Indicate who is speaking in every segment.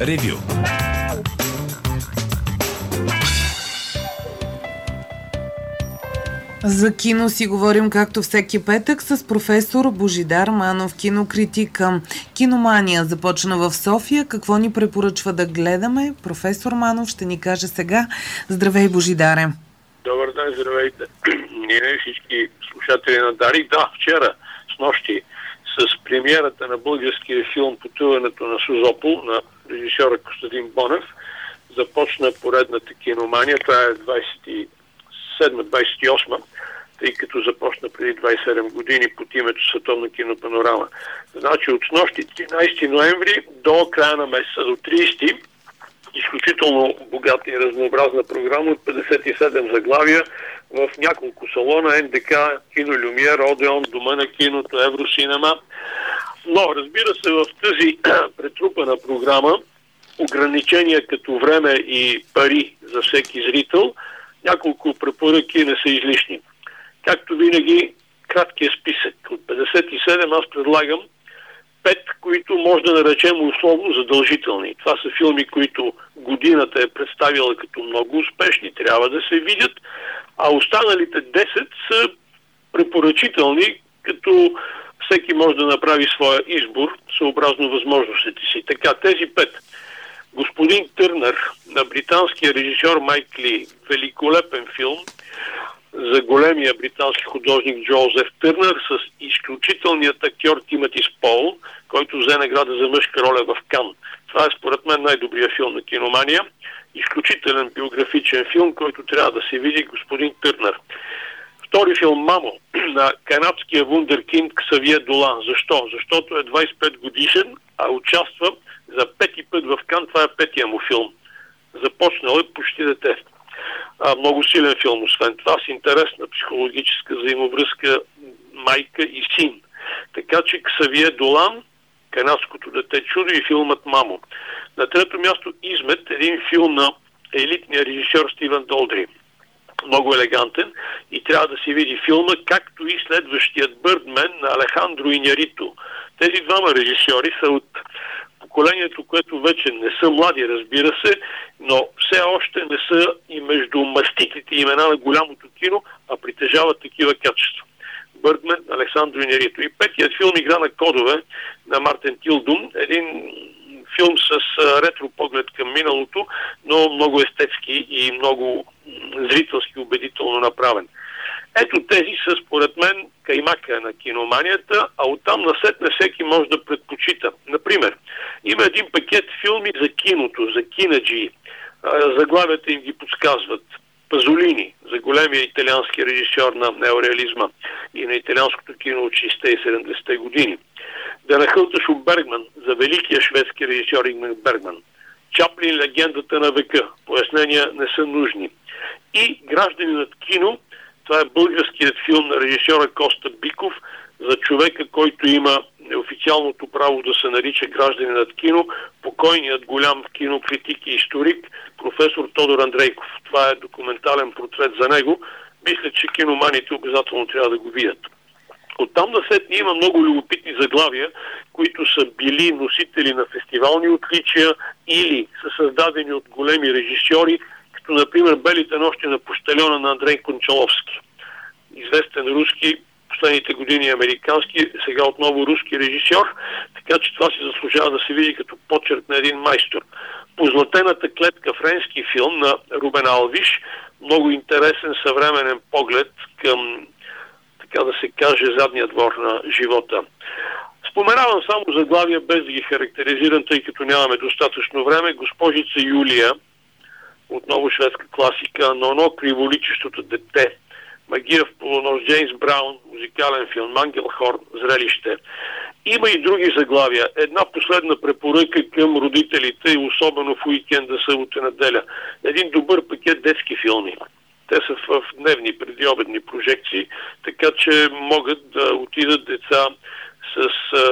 Speaker 1: Ревю.
Speaker 2: За кино си говорим както всеки петък с професор Божидар Манов, кинокритика. Киномания започна в София. Какво ни препоръчва да гледаме? Професор Манов ще ни каже сега. Здравей, Божидаре!
Speaker 3: Добър ден, здравейте! Ние всички слушатели на Дарик. Да, вчера, с нощи, с премиерата на българския филм "Потъването на Созопол" на режисьора Костадин Бонев, започна поредната киномания. Това е 27-28, тъй като започна преди 27 години под името Световна кинопанорама. Значи от нощи 13 ноември до края на месеца, до 30, изключително богата и разнообразна програма от 57 заглавия в няколко салона: НДК, Кино Люмиер, Одеон, Дома на киното, Евросинема. Но, разбира се, в тази претрупана програма ограничения като време и пари за всеки зрител, няколко препоръки не са излишни. Както винаги, краткият списък. От 57 аз предлагам 5, които може да наречем условно задължителни. Това са филми, които годината е представила като много успешни, трябва да се видят, а останалите 10 са препоръчителни, като всеки може да направи своя избор, съобразно възможностите си. Така, тези 5. Господин Търнър на британския режисьор Майк Ли. Великолепен филм за големия британски художник Джозеф Търнър с изключителният актьор Тимати Спол, който взе награда за мъжка роля в Кан. Това е според мен най-добрият филм на киномания. Изключителен биографичен филм, който трябва да се види, господин Търнър. Втори филм "Мамо" на канадския вундеркинд Ксавие Долан. Защо? Защото е 25 годишен, а участва за 5-ти път в Кан. Това е 5-тия му филм. Започнал е почти дете. Много силен филм, освен това, с интересна психологическа взаимовръзка майка и син. Така че Ксавие Долан, канадското дете чудо, и филмът "Мамо". На трето място "Измет", един филм на елитния режисьор Стивен Долдри. Много елегантен и трябва да се види филма, както и следващият "Бърдмен" на Алехандро Иньярито. Тези двама режисьори са от поколението, което вече не са млади, разбира се, но все още не са и между маститите имена на голямото кино, а притежават такива качества. "Бърдмен", Алехандро Иньярито. И петият филм "Игра на кодове" на Мартин Тилдум. Един филм с ретро поглед към миналото, но много естетски и много зрителски убедително направен. Ето тези са, според мен, каймака на киноманията, а оттам насетне всеки може да предпочита. Например, има един пакет филми за киното, за кинаджии. Заглавията им ги подсказват. Пазолини, за големия италиански режисьор на неореализма и на италианското кино от 60-те и 70-те години. Да нахълташ у Бергман, за великия шведски режисьор Ингмар Бергман. Чаплин, "Легендата на века". Пояснения не са нужни. И "Гражданинът кино", това е българският филм на режисьора Коста Биков за човека, който има неофициалното право да се нарича "гражданинът кино", покойният голям кинокритик и историк професор Тодор Андрейков. Това е документален портрет за него. Мисля, че киноманите обязателно трябва да го видят. Оттам насетне има много любопитни заглавия, които са били носители на фестивални отличия или са създадени от големи режисьори, като например "Белите нощи на пощальона" на Андрей Кончаловски. Известен руски, последните години американски, сега отново руски режисьор, така че това си заслужава да се види като почерк на един майстор. "Позлатената клетка", френски филм на Рубен Алвиш, много интересен съвременен поглед към, така да се каже, задния двор на живота. Споменавам само заглавия, без да ги характеризирам, тъй като нямаме достатъчно време. "Госпожица Юлия", отново шведска класика. "Ноно, криволичещото дете", "Магия в полунощ", Джеймс Браун, музикален филм. "Мангелхорн", зрелище. Има и други заглавия. Една последна препоръка към родителите, особено в уикенда, събота, неделя. Един добър пакет детски филми. Те са в дневни, предиобедни прожекции, така че могат да отидат деца с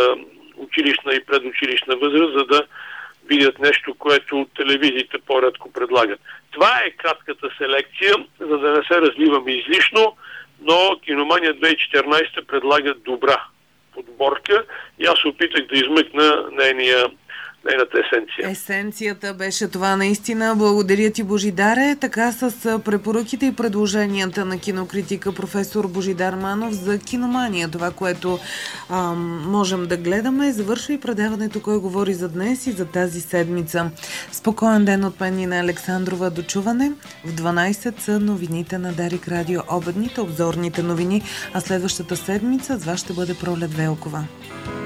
Speaker 3: училищна и предучилищна възраст, за да видят нещо, което телевизиите по-рядко предлагат. Това е кратката селекция, за да не се развиваме излишно, но Киномания 2014 предлага добра подборка и аз се опитах да измъкна нейния нейната есенция.
Speaker 2: Есенцията беше това наистина. Благодаря ти, Божидаре. Така с препоръките и предложенията на кинокритика професор Божидар Манов за киномания, това, което можем да гледаме, завършва и предаването Кой говори за днес и за тази седмица. Спокоен ден от мен, Нина Александрова. До чуване. В 12 са новините на Дарик Радио, обедните, обзорните новини, а следващата седмица с вас ще бъде Пролет Велкова.